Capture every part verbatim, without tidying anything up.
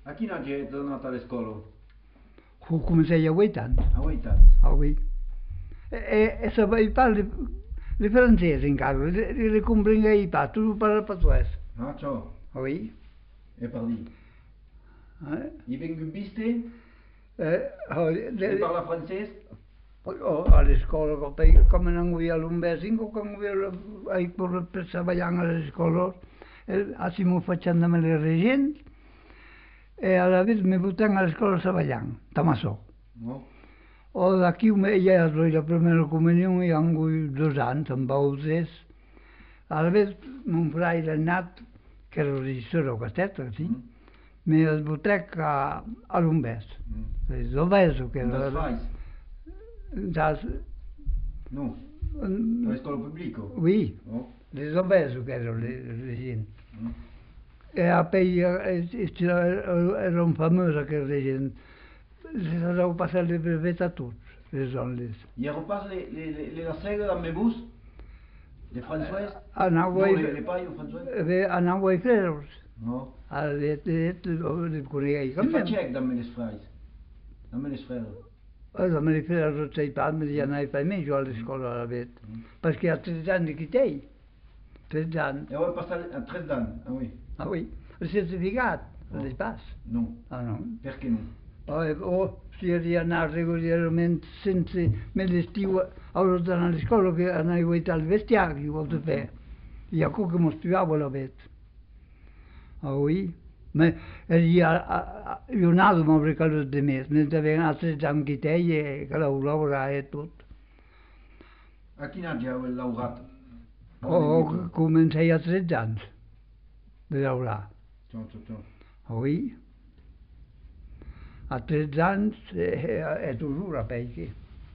A quina hora è tornato alla scuola? Comencei a vuit anys. A vuit anys. A vuit. E, e sapeva parlare il francese encara, li, li comprenguei pas, tu parles patois. Ah, ciò. Oui. E parli. Eh? I vengono viste? Eh, oh, E le, parla francese? oh, alla scuola, come non vuoi all'università, come vuoi per, per lavorare alla scuola, e stiamo facendo le regenti, e alla vita mi buttano alla scuola a lavorare, Tamasso. No. O d'aquí ja és la primera comunió, hi ha hagut dos anys, amb bautes. A la vez, mon frare era nat, que era regisseur o castet, sí, Mm. me el butrec a, a l'Umbès. Mm. És l'Umbès, que Das era... fais? Das... No. mm, Alla scuola pubblica? Oui, No. les Umbès, que era le, le gent. Mm. E apoi era un famós aquest regent. Les heu passat les brevet a tots, les zones. I repas le, le, le, le laseghe da me bus? Le français? Anava No, a... le, le paio français? Bé, anava a creure. No. Ara, de, de, de, de coneixia Se facec da me les frais? Da me les frères? Allora, me li feia tots i pas, me li anava per me, jo a l'escola a la vet. Mm. Perché a tredici anni che te, tredici anni. E ho passato a tre anni? Ah oui. Ah oui, il certificat, Oh. les pas. No. Ah no. Perché no? O, o si havia anat regularment sense me l'estiu a l'ordre all'escola che anava al vestiario, volte per. Ja comunque mi studiavo la vet. Ah oui. Ma io, io nato mi ricordo di me, mentre aveva tredici anni che te e che lavorava e tutto. A quina hora heu lavorat? Ho començai a tredici anys de llaurar. Ciao, ciao, ciao. Oui. A tredici anys e, e toujours a Peichi.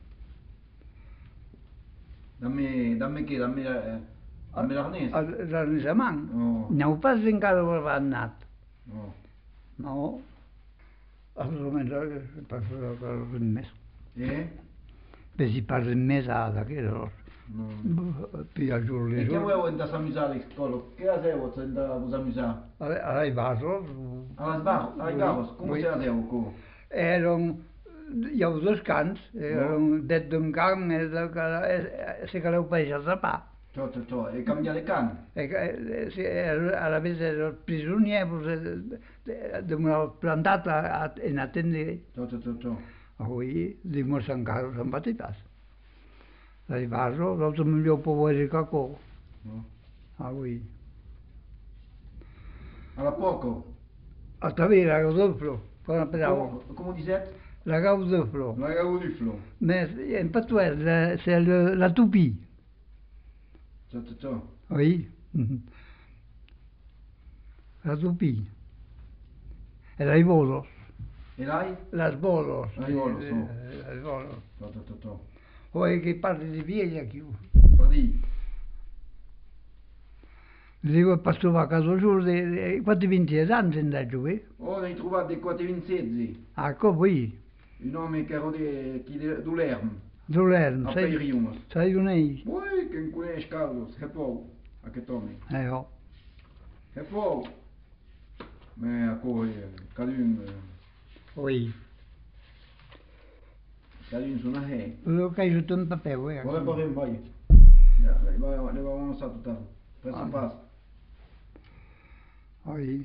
Dammi, dammi che? Dammi, eh, dammi l'arnese? L'arrensament. Oh. No pas encara ho anat. No. No. Almenys per fer res més. E? Per si parlen més a d'aquells. No. Puis a jour E les che jours. vuoi andare a amusare all'escola? Che aseo se andare a vos amusare? A les vasos. Alla sbar, ai garos, come Oui. se aseo co? Eren, hi ha dos cants, eren det d'un camp e de que se que l'heu país a pa. Ciao, ciao, ciao. E cambia le can? E que si, a la vez ero prigionier, pues, de, de una plantata en attendere. Ciao, ciao, ciao, ciao. Avui dimos encara se'n batitas. Dai vaso, l'altro millor poveri cacò. No. Avui. Alla poco? A Tavera, la doppio, quando pensavo. Come, come dicete? La gau doppio. La gaudiflo. Mais en patois, c'est le, la toupie. Ciao, ciao, ciao. Oui. La toupie. E dai bolos. E lei? Las bolos. Las bolos, eh, oh. eh, Las bolos. Ciao, ciao, ciao, ciao. Poi che parli di vieja più. Parli? Dico, passo a casa giù, quanti venti anni sei andato, eh? Oh, ne hai trovato dei quattrovintsezzi. Ah, come? Un nome che era di, chi di, d'Ulerm. Dolerno, A sai, Peiriumas. sai un ehi? Poi che non conosci Carlos, che poi, a che tome. Eh, oh. Che poi, ma a cui, cadun, Oui. cadun sono he. Lo che hai tutto un papel, eh? Ora parem, vai. Ja, ne va, ne va avançar total. Presso Ah. passo. Oui.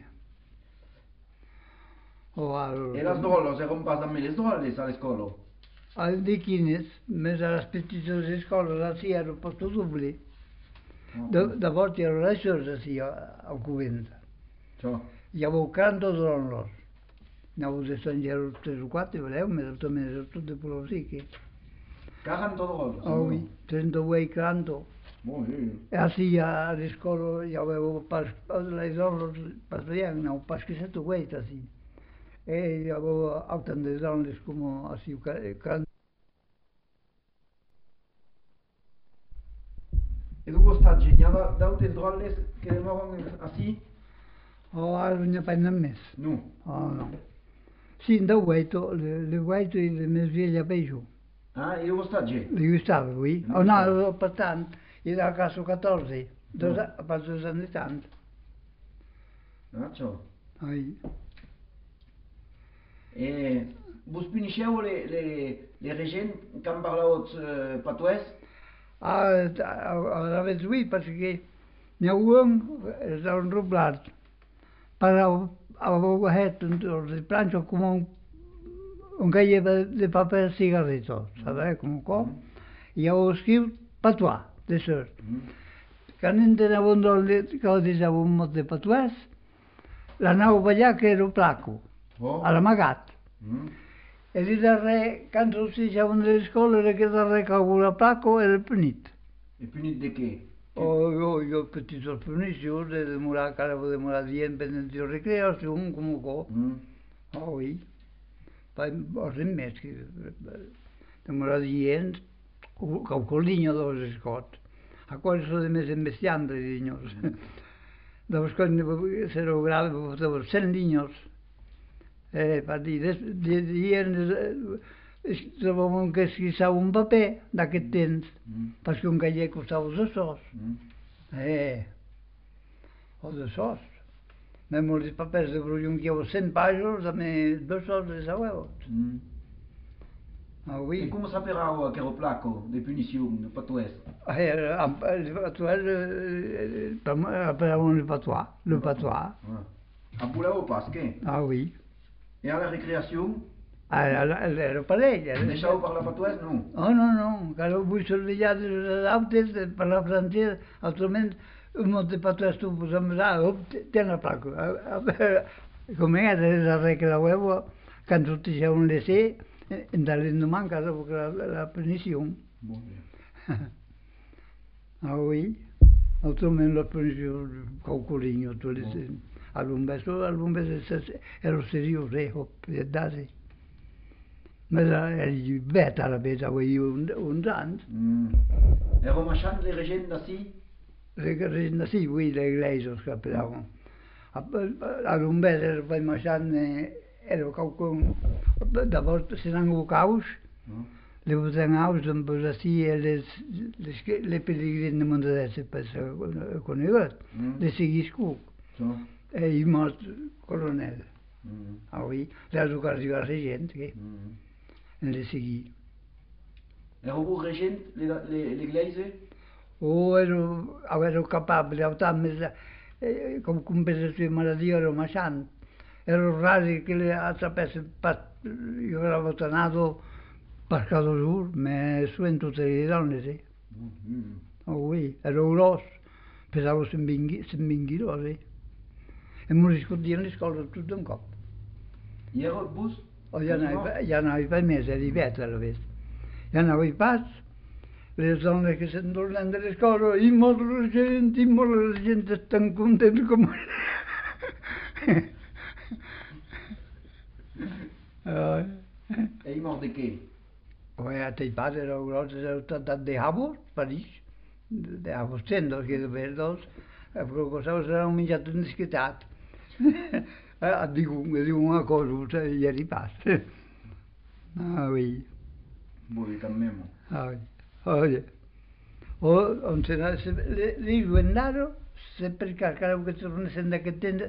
Oh, allora. E las drolos, eram pas a me les droles a l'escola. Al di quines, més a les petites escoles, així era un posto doble. De, de volta ero lectors, així, al convent. Ciao. I avevo quaranta dronos. Ne avevo estrangeri tres o quatre, vedeu, més també era tot de polosique. quaranta drolos. Ah, oui, trenta-vuit, quaranta. Bon, sì. E així a l'escola ja avevo pas, les dronos, pas veien, no, pas que se tugueit, així. E avevo altre drones com així, quaranta. E tu gostate, n'hi ha d'autres droles che moren así? Oh, ara ne prenen més. No. Oh, no. Sì, da guaito, le, le guaito e le mie sveglie a peggio. Ah, e tu gostate? Le gustava, oui. Le Oh, no, gustava. ero per tant, era a caso quattorze, dos, No. per dos anni tant. Ah, ciao. Ai. Et vous punissez les, les, les régions qui ont parlé euh, patois? Ah, a la vez oui, parce que n'hi ha un, és un roblat, para avevo detto il pranzo come un, un cahier de papier cigarrito, sapete come qua? E avevo scritto patois, dessus. Quand entenavo que disava un mot de patois, l'anava a ballar que era placo, Oh. a l'amagat. Mm. E lì darrere, quando si dicevano nelle scuole, era che darrere che avevo placo era punito. Et punit de què? Oh, io, io petites punicions, de demorar, que ara demorar dient pendent de recreació, com co. Mm. Oh, oui. Pas, res més que demorar dient, que el colinho dos escots. A quals són de més investiant, de niños. Dos quan zero grado, dos cent niños. Eh, per dir, dient, trobàvem que esquissava un paper d'aquest temps, Mm. perquè un cahier costava dos sos. Mm. Eh, o de sos. Même els papers de Brullón que heu cent pages, també dos sos de sabeu. Mm. Ah, Et oui. comment s'appellera aquel placo de punition de patois? Eh, le patois, appellavano le patois, le patois. A Boulao pas, què? Ah, oui. Et à la récréation? Ah, era parell. Era... Deixeu parlar patois? Non. Oh, no, no, encara vull sortir de les autes, de parlar francès, altrament un mot de patois tu posem, ah, ten la placa. Com era, la regla huevo, quan sortia un lesser, l'endemà encara la, la punició. Bon, bien. Ah, oui. Altrament la punició, caucolinho, tu les... Algun beso, algun beso, ero seriós, eh, hop, d'ase. Ma era llibet a la vez, avui un, uns anys. Mm. Ero marchant les régions d'ací? Sí, oui, l'església que apelaven. Algun bes era per marxant, era qualcun... Llavors se n'engocaus, Mm. le votenaus amb així les, les, les pelegrins de Montadès, per ser conegut, Mm. de Seguiscuc. So. E i mort coronel. Mm. Avui, les ocasions de gent, que Mm. en le seguir. Ero vous régent l'église? O ero, ero capace, autant més, eh, com compensació maladia ero marxant. Ero rari que le atrapessin pas, jo era botanado pescador, me suen tutte le donne, sì. Mm. Oh, oui, ero gros, pesavo cent vint quilos, eh. E m'ho discutien les coses tot d'un cop. I ero bus? O ja anava, ja anava per més, era hivern a la vez. Ja anava pas, les dones que se'n tornen de les coses, i molt la gent, i molt la gent estan contents com... uh, E i mort de què? o ja t'hi pas, era gros, era tratat de Havos, París, de Havos Tendos, que de ver dos, però cosa era un menjat desquitat. Et dic, me diu una cosa, i ja n'hi pas. Ah, oui. Voi quand même. Ah, oui. Oye. O, on se n'ha... Li Guendaro, sempre que encara que tornessin d'aquest temps,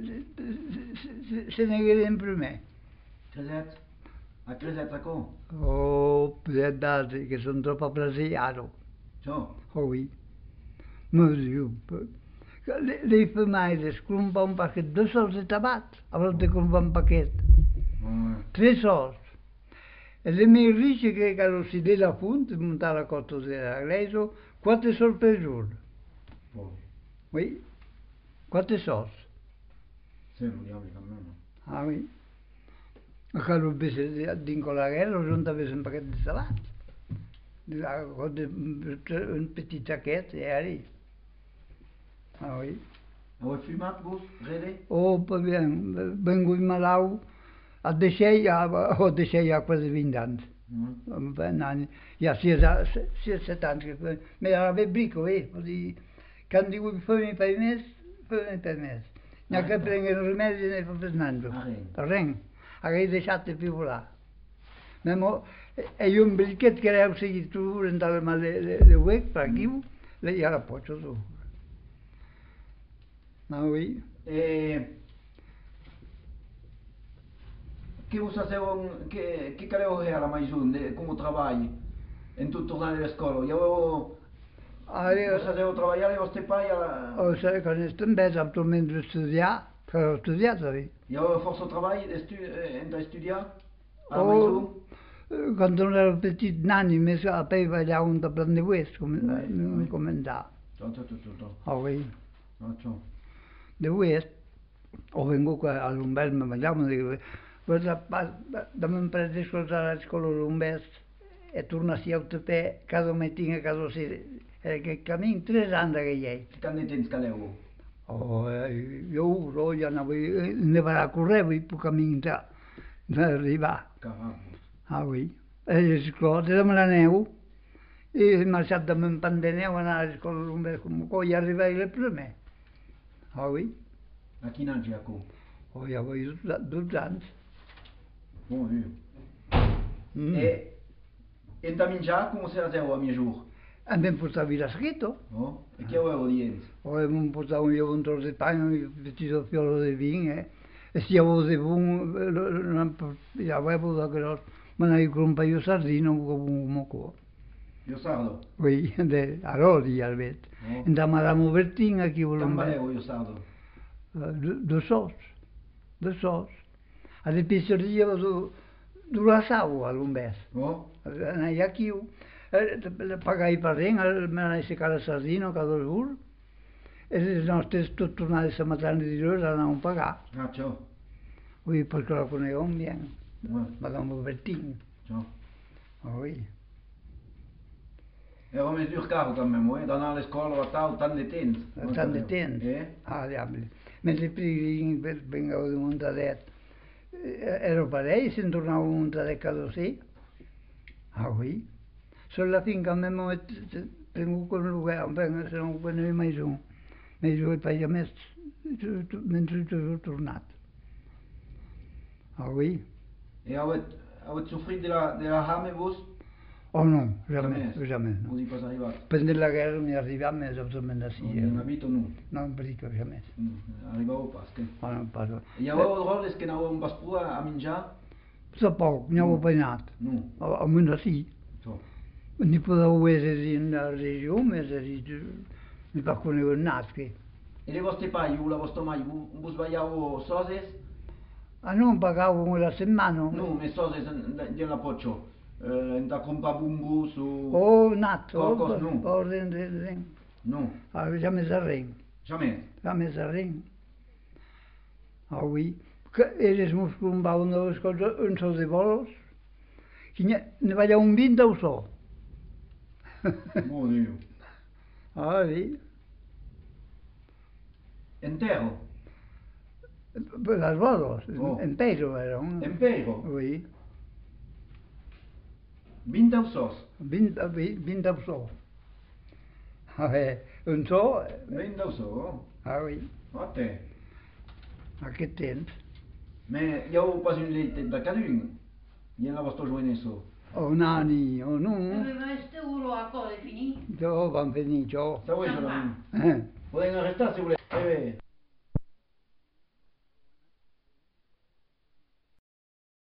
se n'hagueren primer. Creset? A Creset a com? O, peut-être d'altres, que són trop apreciats. So. Oh, oui. Me diu, le, le femelles clumpa un paquet, dos sols de tabac, abans de clumpar un paquet. Mm. Tres sols. E le mie ricche che erano si della punta, montare la cotta della Gleso, quattro sols per giorno. Bon. Oui, quattro sols. C'est le diable quand même. Ah, oui. A Carlo Besse, dintre la guerra, juntava un paquet de tabac. Un petit saquet, e allez. Ah, oui. Heu fumat vos? Rede? Oh, pas bien, vengo malalt, a deixei, ho deixei ja quasi vint anys. Mm. vint anys, ja sis, sis, set anys que fem. Me l'aveva brico, eh, vull dir, quan diu fem per més, fem per més. N'hi ha que prenguen remedi ne fa Fernando. Arren. Arren. Hagués deixat de pivolar. Memo, e un briquet que l'heu seguit tu, entrava mal de, de, de huec, per aquí, ja la pots, tu. Ah, oui. Et que vous fazeu, que, que caleu era mais um, de, como trabalho, em tu tornar a escola? Eu, Ara, Vos fazeu treballar i vostre pare a la... o sigui, quan estem bé actualment d'estudiar, que he estudiat, oi? Hi ha força treball estu en estudiar? A O, mais un? eh, quan era petit nani, més a peu allà on de Plan de Oest, com Vai, mi vai. comentar. Tot, tot, tot, tot. Oi, Ocho. de Oest, ho vengo a l'Umbers, me allà, me diu, pues a pas, de mon pare d'escoltar a l'escola l'Umbers, e tornar-s'hi a autopé, cada matí a cada si, aquest camí, tres anys d'aquell. Quant de temps caleu? Oh, eh, jo, jo ja anava, ne va a correr, vull, per camí d'arribar. Caramba. Ah, oui. I esclar, de la neu, i he marxat de mon pan de neu, anar a l'escola l'Umbers, com coi arribar el primer. Ah, oui. A quin any, Jaco? Oh, ja vull dotze anys. Bon Dieu. Mm. E, en da menjar, com se fazeu a minha jour? Em vam portar virasquito. Oh? E que heu dient? O hem portat un, un tros de pa, un petit fiolo de vi, eh? E si avevo de bun, ja avevo da gros, ma ne con un paio sardino con un moco. Io sardo? Oui, de arrodi al vet. Oh. Da Madame Bertin, aquí volem Cambaleu, io sardo? de sos, de sos. A de pizzeria do, do laçau, a l'Umbers. Oh? Anai aquí, pagai per ring, m'anai a secar la sardina cada jour. E les nostres tot tornades a matar de dilluns anàvem a pagar. Ah, ciò. Oui, perquè la conèiem bien. Ouais, Madame Bertin. ciò. Oui. Era més dur carro també, eh? D'anar a l'escola a tal, tant de temps. Tant de temps. Eh? Ah, diable. Mentre primi vengau de muntadet, era parell, se'n tornava un muntadet cada sí. Ah, oui. Solo la finca mesmo tengo con lugar, venga, se non puoi mai giù. Mai giù e poi a me, mentre ho tornato. Ah, oui. E avete, avete soffrito della, della fame voi? Oh no, jamais, jamais. Non No. si pas arribat? Pendant la guerra mi arriva més absolutament Non així. in abito no. No, en perico, jamais. Mm, arribavo pas, che? Oh, no, pas. Hi havia roles que anàvem pas pura a menjar? Sa poc, ne avevo penat. No. Almeno sì. Ciò. Ne potevo essere in la regione, mi pa conosco nasche. E le vostre pari, la vostra mai, voi sbagliavo soses? Ah, non pagavo la settimana? No, me soses della poccio. Eh, da compa bumbu su... Oh, nato, Qualcosa, no. oh, ring, ring, ring. No, Ah, jamais a ring, jamais. jamais a ring. Ah, oui. Que eres musculum va una de les coses, un sol de bolos, que ne, ne vaya un vint o so. Buon Dio. Ah, oui. Entero? Las bolos, Oh. en peso eran. Empero? Oui. Vint sos? Vint, vint o so. Ah, eh, un so, Vint sos? ah, oui. A te. Aquest temps. Me, hi heu pas un leit de cadun? I en la vostra jovenesso? Oh, nani, oh, no. Este euro acolo de finit. Jo vam venir, jo. Sau això, Se'n va. la Eh. Podem arrestar si voleu. Eh bé.